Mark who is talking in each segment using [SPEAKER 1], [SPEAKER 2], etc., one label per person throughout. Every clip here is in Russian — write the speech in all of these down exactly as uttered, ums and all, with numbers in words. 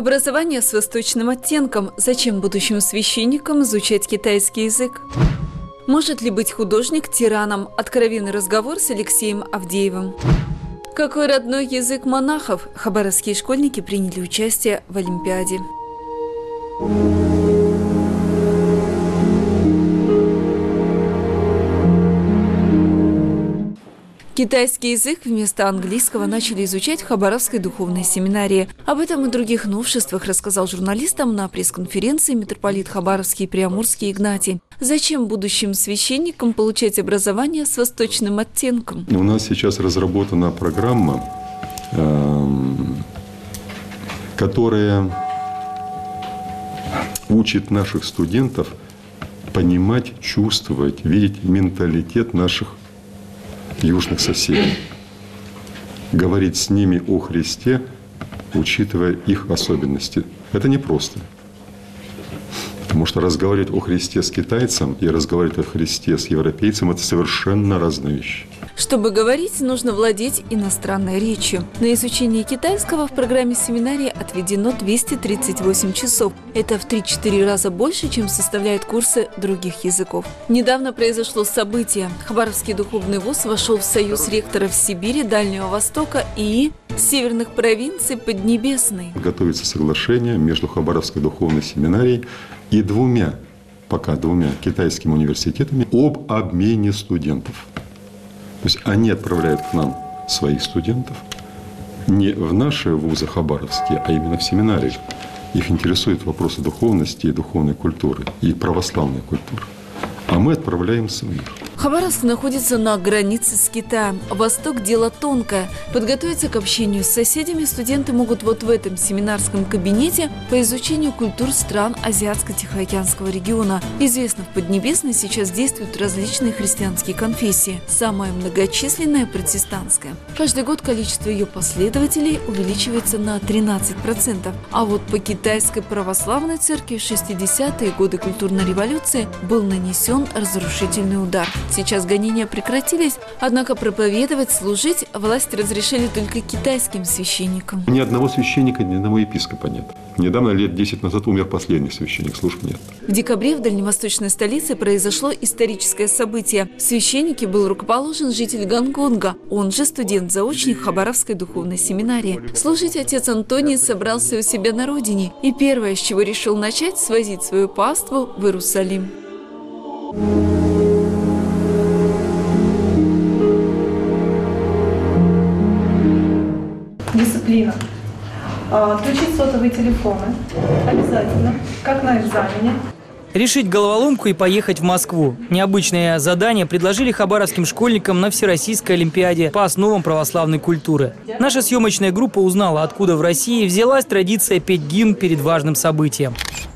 [SPEAKER 1] Образование с восточным оттенком. Зачем будущим священникам изучать китайский язык? Может ли быть художник тираном? Откровенный разговор с Алексеем Авдеевым. Какой родной язык монахов? Хабаровские школьники приняли участие в Олимпиаде. Китайский язык вместо английского начали изучать в Хабаровской духовной семинарии. Об этом и других новшествах рассказал журналистам на пресс-конференции митрополит Хабаровский и Приамурский Игнатий. Зачем будущим священникам получать образование с восточным оттенком?
[SPEAKER 2] У нас сейчас разработана программа, которая учит наших студентов понимать, чувствовать, видеть менталитет наших южных соседей. Говорить с ними о Христе, учитывая их особенности. Это непросто. Потому что разговаривать о Христе с китайцем и разговаривать о Христе с европейцем – это совершенно разные вещи.
[SPEAKER 1] Чтобы говорить, нужно владеть иностранной речью. На изучение китайского в программе семинарии отведено двести тридцать восемь часов. Это в три-четыре раза больше, чем составляют курсы других языков. Недавно произошло событие. Хабаровский духовный вуз вошел в союз ректоров Сибири, Дальнего Востока и северных провинций Поднебесной.
[SPEAKER 2] Готовится соглашение между Хабаровской духовной семинарией и двумя, пока двумя китайскими университетами об обмене студентов. То есть они отправляют к нам своих студентов не в наши вузы хабаровские, а именно в семинарии. Их интересуют вопросы духовности и духовной культуры, и православной культуры. А мы отправляем своих.
[SPEAKER 1] Хабаровск находится на границе с Китаем. Восток – дело тонкое. Подготовиться к общению с соседями студенты могут вот в этом семинарском кабинете по изучению культур стран Азиатско-Тихоокеанского региона. Известно, в Поднебесной сейчас действуют различные христианские конфессии. Самая многочисленная – протестантская. Каждый год количество ее последователей увеличивается на тринадцать процентов. А вот по китайской православной церкви в шестидесятые годы культурной революции был нанесен разрушительный удар. Сейчас гонения прекратились, однако проповедовать, служить власти разрешили только китайским священникам.
[SPEAKER 2] Ни одного священника, ни одного епископа нет. Недавно, лет десять назад, умер последний священник, служб нет.
[SPEAKER 1] В декабре в дальневосточной столице произошло историческое событие. В священнике был рукоположен житель Гонконга, он же студент-заочник Хабаровской духовной семинарии. Служить отец Антоний собрался у себя на родине и первое, с чего решил начать, свозить свою паству в Иерусалим.
[SPEAKER 3] Дисциплина. Отключить сотовые телефоны. Обязательно. Как на экзамене.
[SPEAKER 4] Решить головоломку и поехать в Москву. Необычное задание предложили хабаровским школьникам на Всероссийской Олимпиаде по основам православной культуры. Наша съемочная группа узнала, откуда в России взялась традиция петь гимн перед важным событием.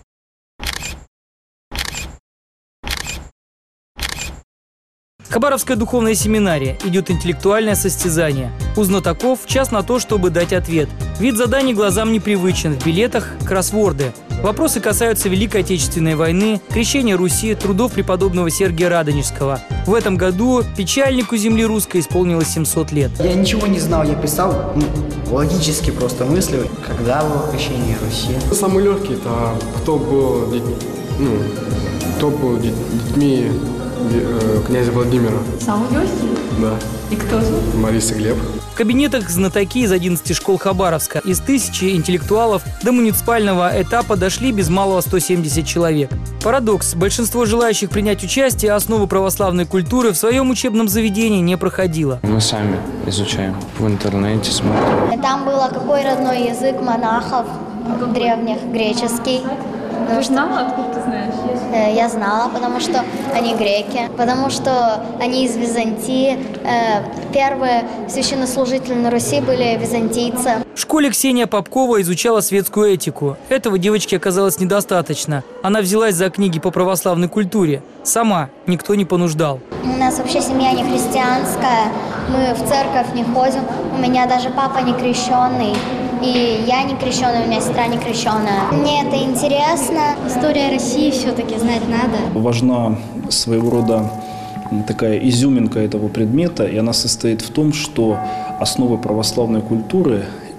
[SPEAKER 4] Хабаровская духовная семинария. Идет интеллектуальное состязание. У знатоков час на то, чтобы дать ответ. Вид заданий глазам непривычен. В билетах – кроссворды. Вопросы касаются Великой Отечественной войны, крещения Руси, трудов преподобного Сергия Радонежского. В этом году печальнику земли русской исполнилось семьсот лет.
[SPEAKER 5] Я ничего не знал, я писал ну, логически просто мысли. Когда было крещение Руси?
[SPEAKER 6] Самый легкий – это кто был, ну, кто был детьми князя Владимира.
[SPEAKER 3] Самый легкий?
[SPEAKER 6] Да.
[SPEAKER 3] И кто же?
[SPEAKER 6] Борис и Глеб.
[SPEAKER 4] В кабинетах знатоки из одиннадцати школ Хабаровска. Из тысячи интеллектуалов до муниципального этапа дошли без малого сто семьдесят человек. Парадокс. Большинство желающих принять участие основы православной культуры в своем учебном заведении не проходило.
[SPEAKER 7] Мы сами изучаем в интернете, смотрим.
[SPEAKER 8] Там было какой родной язык монахов древних, греческий.
[SPEAKER 3] Ты знала, откуда ты знаешь?
[SPEAKER 8] Я знала, потому что они греки, потому что они из Византии. Первые священнослужители на Руси были византийцы.
[SPEAKER 4] В школе Ксения Попкова изучала светскую этику. Этого девочке оказалось недостаточно. Она взялась за книги по православной культуре. Сама, никто не понуждал.
[SPEAKER 8] У нас вообще семья не христианская, мы в церковь не ходим, у меня даже папа не крещеный. И я не крещеная, у меня сестра не крещеная. Мне это интересно. История России все-таки знать надо.
[SPEAKER 9] Важна своего рода такая изюминка этого предмета, и она состоит в том, что основы православной культуры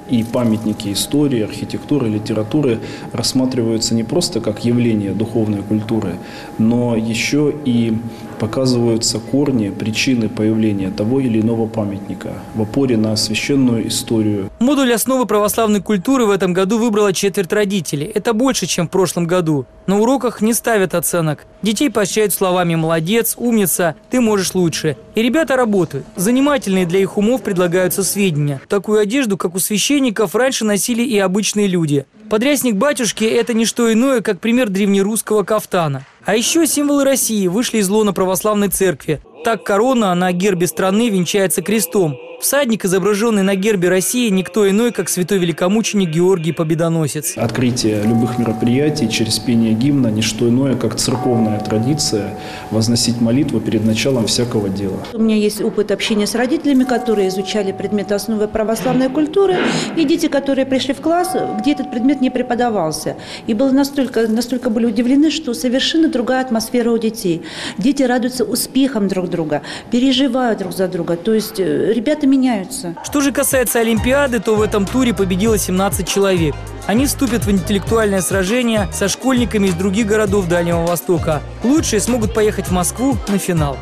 [SPEAKER 9] и памятники истории, архитектуры, литературы рассматриваются не просто как явление духовной культуры, но еще и показываются корни, причины появления того или иного памятника в опоре на священную историю.
[SPEAKER 4] Модуль основы православной культуры в этом году выбрала четверть родителей. Это больше, чем в прошлом году. На уроках не ставят оценок. Детей поощряют словами «молодец», «умница», «ты можешь лучше». И ребята работают. Занимательные для их умов предлагаются сведения. Такую одежду, как у священников, раньше носили и обычные люди. Подрясник батюшки – это не что иное, как пример древнерусского кафтана. А еще символы России вышли из лона православной церкви. Так корона на гербе страны венчается крестом. Всадник, изображенный на гербе России, никто иной, как святой великомученик Георгий Победоносец.
[SPEAKER 9] Открытие любых мероприятий через пение гимна – не что иное, как церковная традиция возносить молитву перед началом всякого дела.
[SPEAKER 10] У меня есть опыт общения с родителями, которые изучали предмет основы православной культуры, и дети, которые пришли в класс, где этот предмет не преподавался. И было настолько, настолько были удивлены, что совершенно другая атмосфера у детей. Дети радуются успехам друг друга, переживают друг за друга. То есть ребята меняются.
[SPEAKER 4] Что же касается Олимпиады, то в этом туре победило семнадцать человек. Они вступят в интеллектуальное сражение со школьниками из других городов Дальнего Востока. Лучшие смогут поехать в Москву на финал.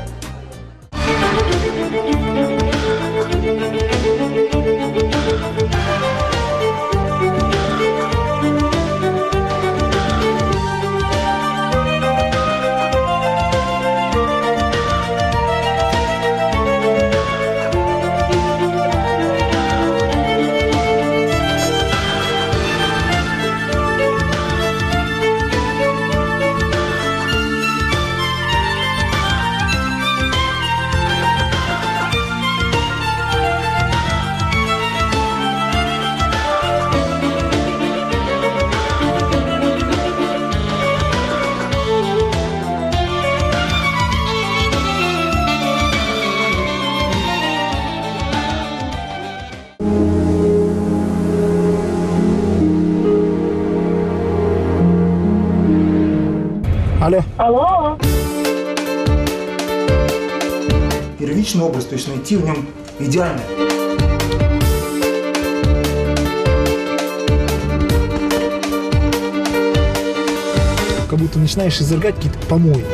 [SPEAKER 11] Алло.
[SPEAKER 12] Алло.
[SPEAKER 11] Первичный образ, то есть найти в нем идеальное. Как будто начинаешь извергать какие-то помои.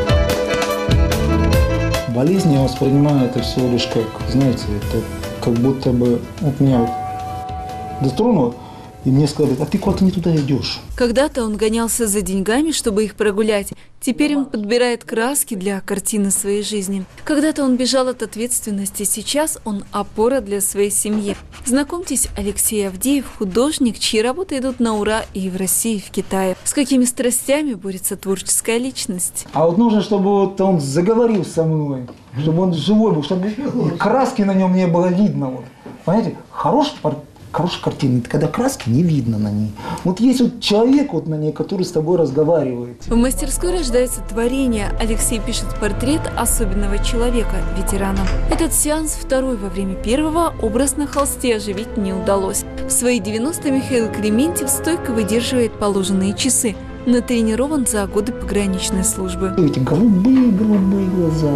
[SPEAKER 13] Болезнь я воспринимаю это всего лишь как, знаете, это как будто бы вот меня вот дотронуло, и мне сказали: а ты куда-то не туда идешь.
[SPEAKER 1] Когда-то он гонялся за деньгами, чтобы их прогулять. Теперь он подбирает краски для картины своей жизни. Когда-то он бежал от ответственности, сейчас он опора для своей семьи. Знакомьтесь, Алексей Авдеев – художник, чьи работы идут на ура и в России, и в Китае. С какими страстями борется творческая личность.
[SPEAKER 13] А вот нужно, чтобы вот он заговорил со мной, чтобы он живой был, чтобы краски на нем не было видно. Вот. Понимаете, хороший портрет. Хорошая картина, это когда краски не видно на ней. Вот есть вот человек вот на ней, который с тобой разговаривает.
[SPEAKER 1] В мастерской рождается творение. Алексей пишет портрет особенного человека, ветерана. Этот сеанс второй во время первого образ на холсте оживить не удалось. В свои девяносто Михаил Клементьев стойко выдерживает положенные часы. Натренирован за годы пограничной службы.
[SPEAKER 13] Эти голубые-голубые глаза.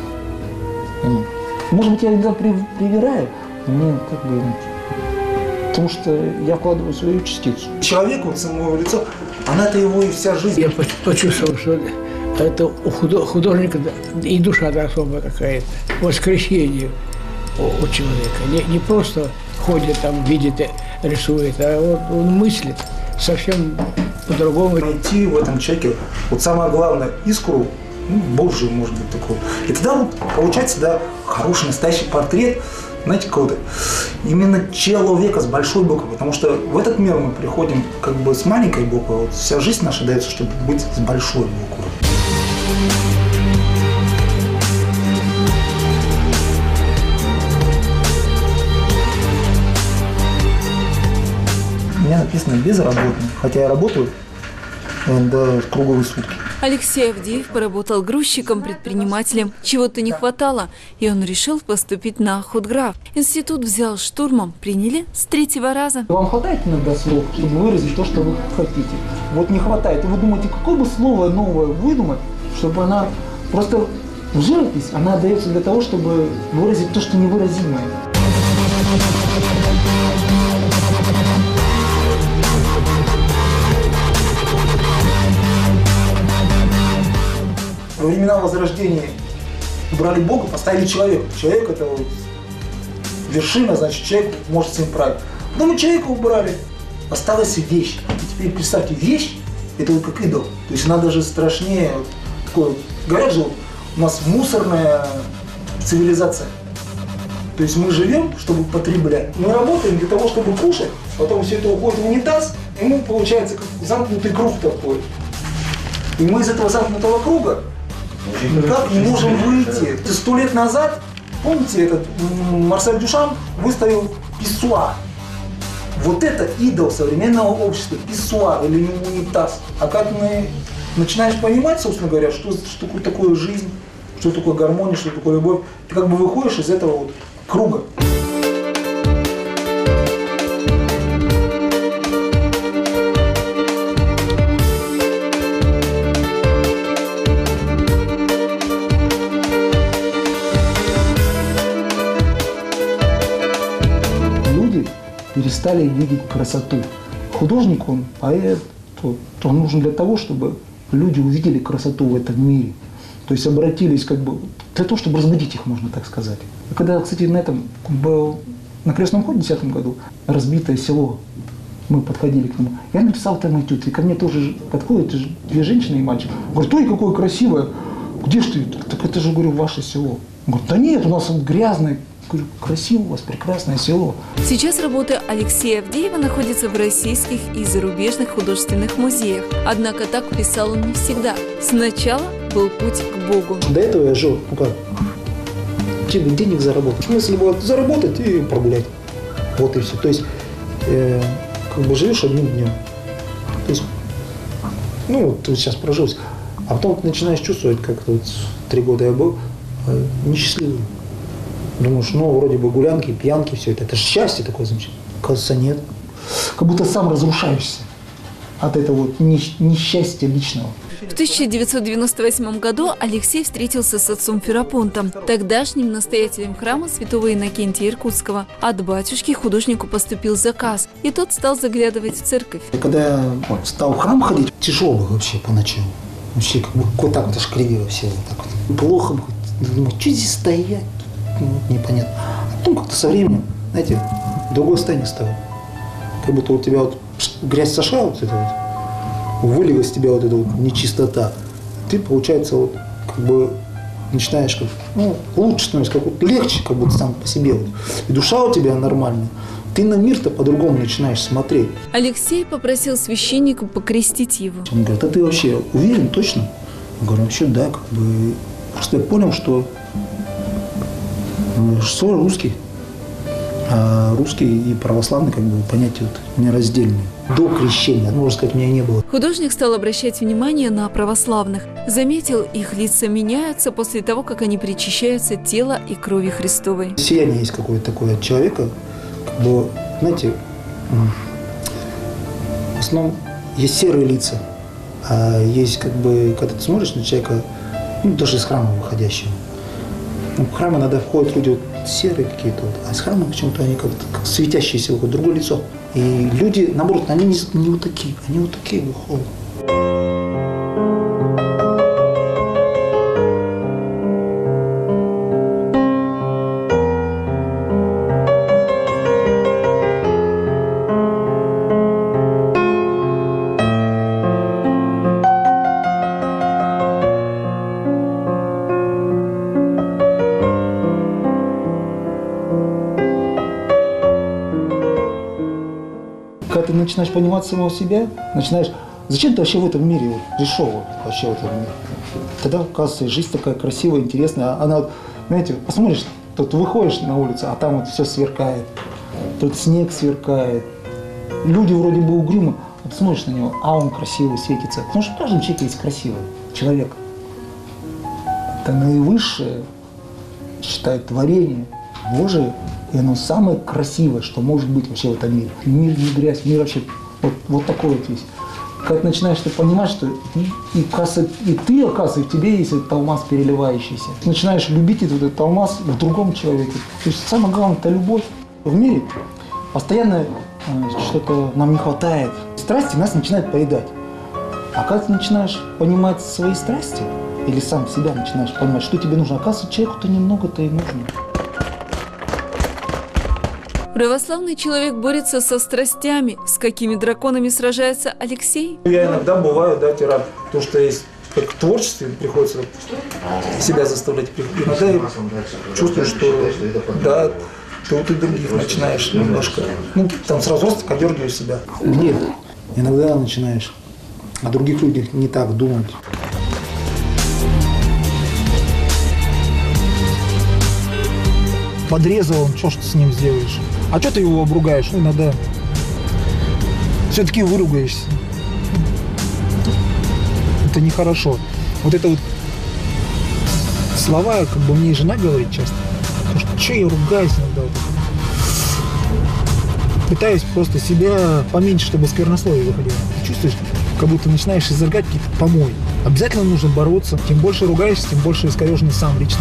[SPEAKER 13] Может быть, я иногда привираю, но мне как бы... Потому что я вкладываю свою частицу. Человек, вот самого лица, она-то его и вся жизнь.
[SPEAKER 14] Я почувствовал, что это у художника и душа-то особая какая-то. Воскресение у человека. Не, не просто ходит там, видит, рисует, а вот он мыслит совсем по-другому.
[SPEAKER 11] Найти в этом человеке вот самое главное искру, ну, Божию, может быть, такую. И тогда вот получается, да, хороший, настоящий портрет, знаете, какого-то именно человека с большой буквы, потому что в этот мир мы приходим как бы с маленькой буквы, вот вся жизнь наша дается, чтобы быть с большой буквы. У меня написано безработный, хотя я работаю да, круглые сутки.
[SPEAKER 1] Алексей Авдеев поработал грузчиком, предпринимателем. Чего-то не хватало, и он решил поступить на худграф. Институт взял штурмом, приняли с третьего раза.
[SPEAKER 13] Вам хватает иногда слов, чтобы выразить то, что вы хотите? Вот не хватает. И вы думаете, какое бы слово новое выдумать, чтобы она просто живопись, она дается для того, чтобы выразить то, что невыразимое.
[SPEAKER 11] во времена Возрождения убрали Бога, поставили человека. Человек – это вот вершина, значит, человек может всем править. Потом и человека убрали, осталась вещь. И теперь представьте, вещь – это вот как идол. То есть она даже страшнее. Вот, такое, говорят же, вот, у нас мусорная цивилизация. То есть мы живем, чтобы потреблять. Мы работаем для того, чтобы кушать, потом все это уходит в унитаз, и мы, получается, как замкнутый круг такой. И мы из этого замкнутого круга никак не можем выйти. Сто лет назад, помните, этот Марсель Дюшан выставил писсуар. Вот это идол современного общества, писсуар или унитаз. А как мы начинаешь понимать, собственно говоря, что, что такое жизнь, что такое гармония, что такое любовь, ты как бы выходишь из этого вот круга.
[SPEAKER 13] Люди перестали видеть красоту. Художник, он поэт, он нужен для того, чтобы люди увидели красоту в этом мире. То есть обратились как бы для того, чтобы разбудить их, можно так сказать. И когда, кстати, на этом был на Крестном ходе в две тысячи десятом году разбитое село, мы подходили к нему, я написал там этюд, и ко мне тоже подходят две женщины и мальчик. Говорят, ой, какое красивое, где ж ты? Так это же, говорю, ваше село. Он говорит, да нет, у нас он грязное. Говорю, красиво у вас, прекрасное село.
[SPEAKER 1] Сейчас работа Алексея Авдеева находится в российских и зарубежных художественных музеях. Однако так писал он не всегда. Сначала был путь к Богу.
[SPEAKER 11] До этого я жил, ну как, типа денег заработать. В смысле было заработать и прогулять. Вот и все. То есть, э, как бы живешь одним днем. То есть, ну вот ты сейчас прожился. А потом ты начинаешь чувствовать, как вот три года я был э, несчастливым. Думаешь, ну, вроде бы гулянки, пьянки, все это. Это же счастье такое, значит. Кажется, нет.
[SPEAKER 13] Как будто сам разрушаешься от этого вот несчастья личного.
[SPEAKER 1] В тысяча девятьсот девяносто восьмом году Алексей встретился с отцом Ферапонтом, тогдашним настоятелем храма святого Иннокентия Иркутского. От батюшки художнику поступил заказ, и тот стал заглядывать в церковь.
[SPEAKER 13] Когда я вот, стал в храм ходить, тяжело вообще поначалу. Вообще как бы вот так вот аж кривило все. Вот так вот. Плохо. Думаю, что здесь стоять? Ну, непонятно. А потом как-то со временем, знаете, в другой состояние стало. Как будто у тебя вот грязь сошла, вот это вот, вылилась из тебя вот эта вот нечистота. Ты, получается, вот как бы начинаешь как, ну, лучше становится, как вот легче, как будто сам по себе. Вот. И душа у тебя нормальная. Ты на мир-то по-другому начинаешь смотреть.
[SPEAKER 1] Алексей попросил священника покрестить его.
[SPEAKER 13] Он говорит, а ты вообще уверен точно? Я говорю, вообще да, как бы. Просто я понял, что что русский, а русский и православный как бы понятия вот нераздельные. До крещения, можно сказать, меня не было.
[SPEAKER 1] Художник стал обращать внимание на православных. Заметил, их лица меняются после того, как они причащаются тела и крови Христовой.
[SPEAKER 13] Сияние есть какое-то такое от человека, как бы, знаете, в основном есть серые лица, а есть как бы, когда ты смотришь на человека, ну даже из храма выходящего. В храм иногда входят люди вот серые какие-то, вот, а из храма почему-то они как-то как светящиеся, вот, другое лицо. И люди, наоборот, они не, не вот такие, они вот такие выходят. Когда ты начинаешь понимать самого себя, начинаешь, зачем ты вообще в этом мире вот, пришел вот, вообще в этом мире? Тогда, оказывается, жизнь такая красивая, интересная. Она, вот, знаете, посмотришь, тут выходишь на улицу, а там вот все сверкает. Тут снег сверкает. Люди вроде бы угрюмы, а ты смотришь на него, а он красивый, светится. Потому что в каждом человеке есть красивый человек. Это наивысшее, считают, творение Божие. И оно самое красивое, что может быть вообще в этом мире. Мир не грязь, мир вообще вот, вот такой вот есть. Когда ты начинаешь ты понимать, что и, и, и ты, оказывается, в тебе есть этот алмаз переливающийся. Ты начинаешь любить этот, этот алмаз в другом человеке. То есть самое главное – это любовь. В мире постоянно э, что-то нам не хватает. Страсти нас начинают поедать. А когда ты начинаешь понимать свои страсти, или сам себя начинаешь понимать, что тебе нужно. Оказывается, человеку-то немного-то и нужно.
[SPEAKER 1] Православный человек борется со страстями. С какими драконами сражается Алексей?
[SPEAKER 11] Я иногда бываю, да, тиран, потому что есть как в творчестве приходится себя заставлять. Иногда я чувствую, что да, ты вот и других начинаешь немножко, ну, там сразу одергиваешь себя.
[SPEAKER 13] Нет, иногда начинаешь о других людях не так думать. Подрезал он, что ж ты с ним сделаешь? А что ты его обругаешь? Ну, иногда все-таки выругаешься. Это нехорошо. Вот это вот слова, как бы мне и жена говорит часто. Потому что что я ругаюсь иногда? Вот. Пытаюсь просто себя поменьше, чтобы сквернословие выходило. Ты чувствуешь, как будто начинаешь изрыгать какие-то помои. Обязательно нужно бороться. Тем больше ругаешься, тем больше искореженный сам лично.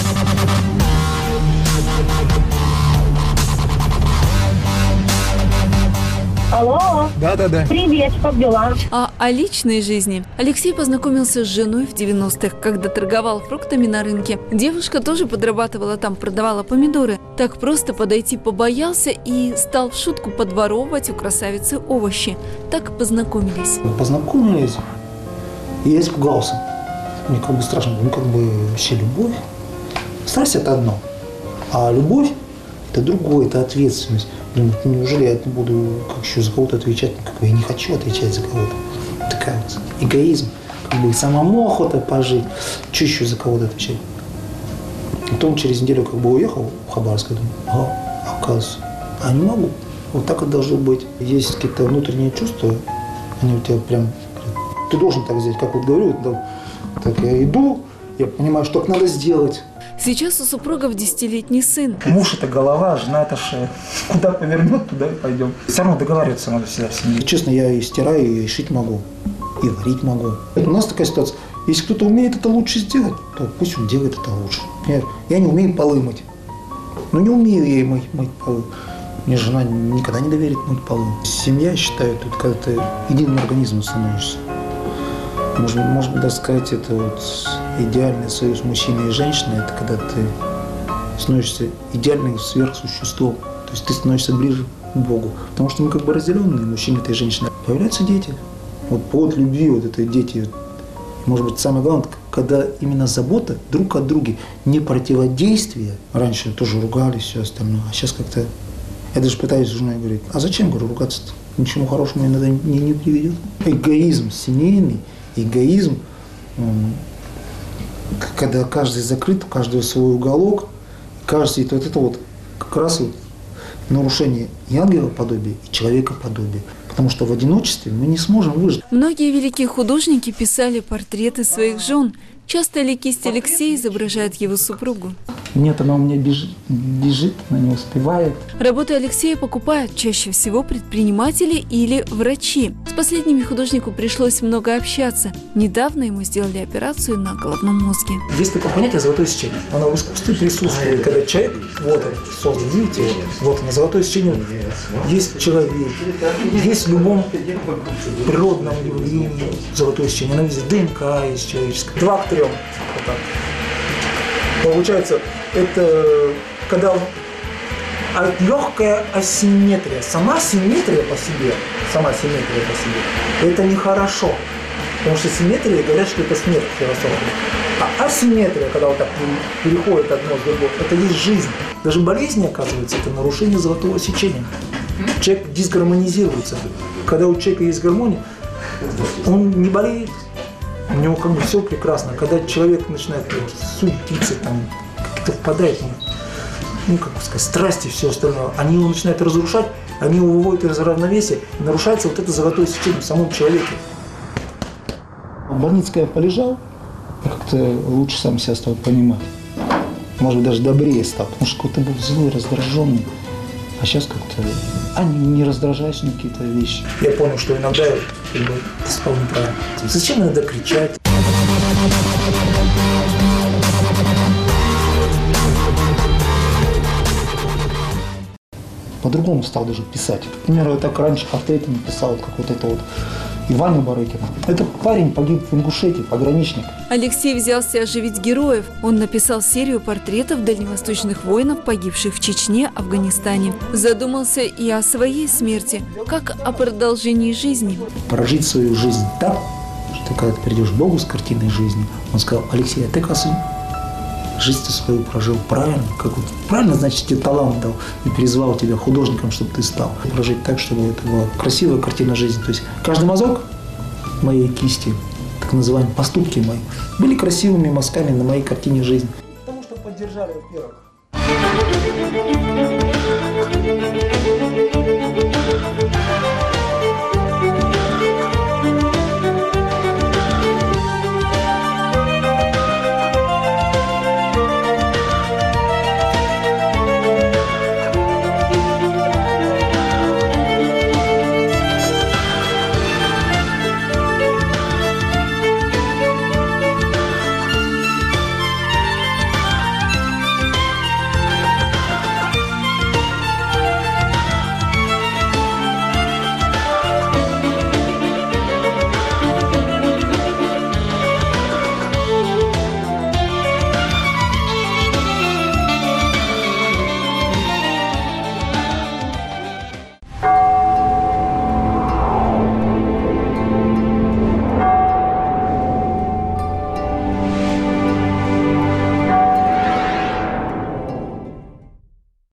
[SPEAKER 12] Алло.
[SPEAKER 13] Да-да-да.
[SPEAKER 12] Привет, как дела?
[SPEAKER 1] А о личной жизни Алексей познакомился с женой в девяностых, когда торговал фруктами на рынке. Девушка тоже подрабатывала там, продавала помидоры. Так просто подойти побоялся и стал в шутку подворовывать у красавицы овощи. Так познакомились.
[SPEAKER 13] Познакомились, и я испугался. Мне как бы страшно, ну как бы вообще любовь. Страсть – это одно, а любовь – это другое, это ответственность. Блин, неужели я буду как еще за кого-то отвечать? Как бы я не хочу отвечать за кого-то. Такая вот эгоизм, как бы самому охота пожить. Что еще за кого-то отвечать? Потом через неделю как бы уехал в Хабаровск, думаю, а, оказывается, а не могу. Вот так вот должно быть. Есть какие-то внутренние чувства, они у тебя прям, ты должен так сделать, как вот говорю, так я иду, я понимаю, что так надо сделать.
[SPEAKER 1] Сейчас у супругов десятилетний сын.
[SPEAKER 11] Муж – это голова, жена – это шея. Куда повернет, туда и пойдем. Все равно договариваться надо всегда в семье.
[SPEAKER 13] Честно, я и стираю, и шить могу, и варить могу. У нас такая ситуация. Если кто-то умеет это лучше сделать, то пусть он делает это лучше. Например, я не умею полы мыть. Ну, не умею я и мыть, мыть полы. Мне жена никогда не доверит мыть полы. Семья, я считаю, тут когда ты единым организмом становишься. Может, можно даже сказать, это вот идеальный союз мужчины и женщины, это когда ты становишься идеальным сверхсуществом. То есть ты становишься ближе к Богу. Потому что мы как бы разделенные, мужчина и женщина. Появляются дети. Вот плод любви, вот это дети. Может быть, самое главное, когда именно забота друг от друга, не противодействие. Раньше тоже ругались, все остальное, а сейчас как-то... Я даже пытаюсь с женой говорить, а зачем, говорю, ругаться-то? Ничему хорошему иногда не, не приведет. Эгоизм семейный, эгоизм, когда каждый закрыт, у каждого свой уголок, кажется, это вот это вот как раз вот нарушение и ангелоподобия, и человекоподобия. Потому что в одиночестве мы не сможем выжить.
[SPEAKER 1] Многие великие художники писали портреты своих жен. Часто ли кисть Алексея изображает его супругу?
[SPEAKER 13] Нет, она у меня бежит, бежит, она не успевает.
[SPEAKER 1] Работы Алексея покупают чаще всего предприниматели или врачи. С последними художнику пришлось много общаться. Недавно ему сделали операцию на головном мозге.
[SPEAKER 11] Есть такое понятие «золотое сечение». Оно в искусстве присутствует, когда человек, вот он, создан, видите, вот оно, золотое сечение есть человек, есть в любом природном явлении золотое сечение. Оно везде, ДНК есть человеческое. Два к трем. Вот так. Получается, это когда а легкая асимметрия. Сама симметрия по себе, сама симметрия по себе, это нехорошо. Потому что симметрия, говорят, что это смерть философии. А асимметрия, когда вот так переходит одно в другое, это есть жизнь. Даже болезни, оказывается, это нарушение золотого сечения. Человек дисгармонизируется. Когда у человека есть гармония, он не болеет. У него как бы все прекрасно. Когда человек начинает суетиться, там, как-то впадает, ну, как сказать, страсти и все остальное, они его начинают разрушать, они его выводят из равновесия, и нарушается вот это золотое сечение в самом человеке.
[SPEAKER 13] В больнице, когда я полежал, я как-то лучше сам себя стал понимать. Может быть, даже добрее стал, потому что какой-то был злой, раздраженный. А сейчас как-то, а не, не раздражаюсь на какие-то вещи.
[SPEAKER 11] Я понял, что иногда я как бы стал неправильно. Зачем иногда кричать?
[SPEAKER 13] По-другому стал даже писать. Например, я так раньше портреты не писал, как вот это вот и Ваню Барыкина. Этот парень погиб в Ингушетии, пограничник.
[SPEAKER 1] Алексей взялся оживить героев. Он написал серию портретов дальневосточных воинов, погибших в Чечне, Афганистане. Задумался и о своей смерти, как о продолжении жизни.
[SPEAKER 13] Прожить свою жизнь так, что когда ты придешь к Богу с картиной жизни, он сказал: Алексей, а ты, кажется, жизнь ты свою прожил правильно, как вот правильно, значит, тебе талант дал и призвал тебя художником, чтобы ты стал. Прожить так, чтобы это была красивая картина жизни. То есть каждый мазок моей кисти, так называемые поступки мои, были красивыми мазками на моей картине жизни. Потому что поддержали, во-первых.